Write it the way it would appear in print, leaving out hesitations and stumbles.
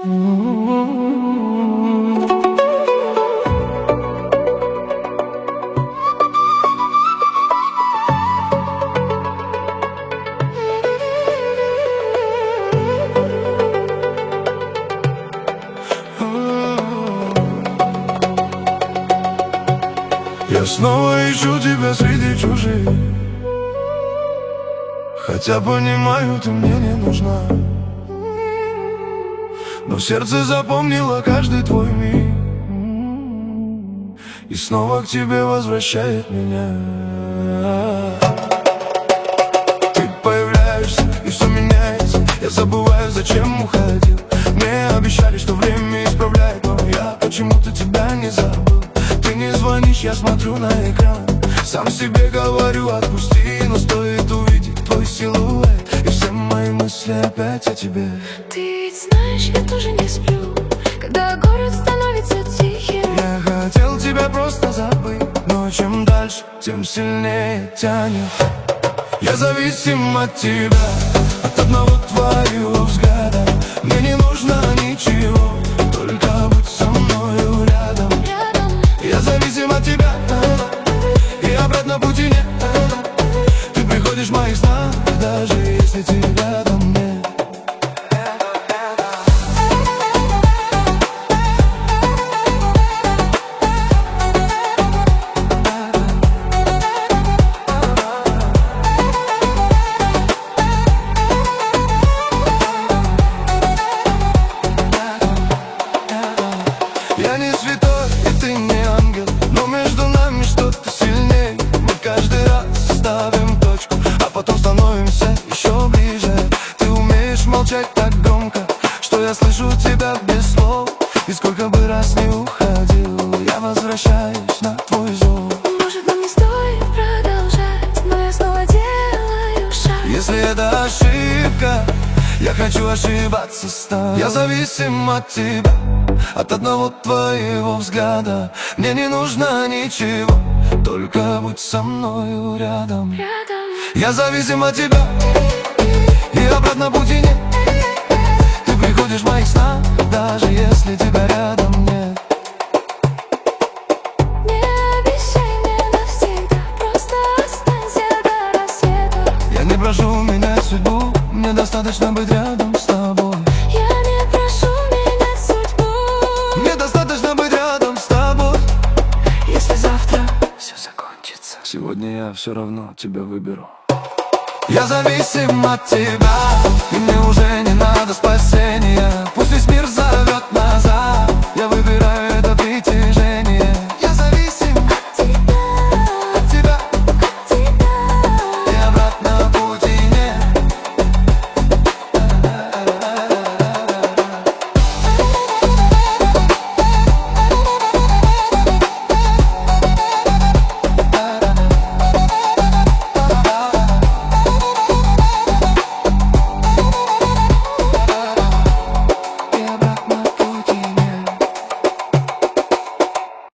Я снова ищу тебя среди чужих, хотя понимаю, ты мне не нужна, но сердце запомнило каждый твой миг и снова к тебе возвращает меня. Ты появляешься, и все меняется. Я забываю, зачем уходил. Мне обещали, что время исправляет, но я почему-то тебя не забыл. Ты не звонишь, я смотрю на экран, сам себе говорю отпусти, но стоит увидеть твой силуэт, и все мои мысли опять о тебе. Ты ведь знаешь, я тоже не сплю, когда город становится тихим. Я хотел тебя просто забыть, но чем дальше, тем сильнее тянет. Я зависим от тебя, от одного твоего взгляда. Мне не нужно ничего, только будь со мною рядом. Я зависим от тебя, и обратно пути нет. Ты приходишь в моих снах, даже если тебя рядом нет. Я не святой, и ты не ангел, но между нами что-то сильнее. Мы каждый раз ставим точку, а потом становимся еще ближе. Ты умеешь молчать так громко, что я слышу тебя без слов. И сколько бы раз не уходил, я возвращаюсь на твой зов. Может, нам не стоит продолжать, но я снова делаю шаг. Если это ошибка, я хочу ошибаться с тобой. Я зависим от тебя, от одного твоего взгляда. Мне не нужно ничего, только будь со мною рядом. Я зависим от тебя, и обратно пути нет. Ты приходишь в моих снах, даже если тебя рядом нет. Не обещай мне навсегда, просто останься до рассвета. Я не прошу менять судьбу, мне достаточно быть рядом с тобой. Я не прошу менять судьбу, Мне достаточно быть рядом с тобой. если завтра все закончится. Сегодня я все равно тебя выберу. Я зависим от тебя, и мне уже не надо спасения.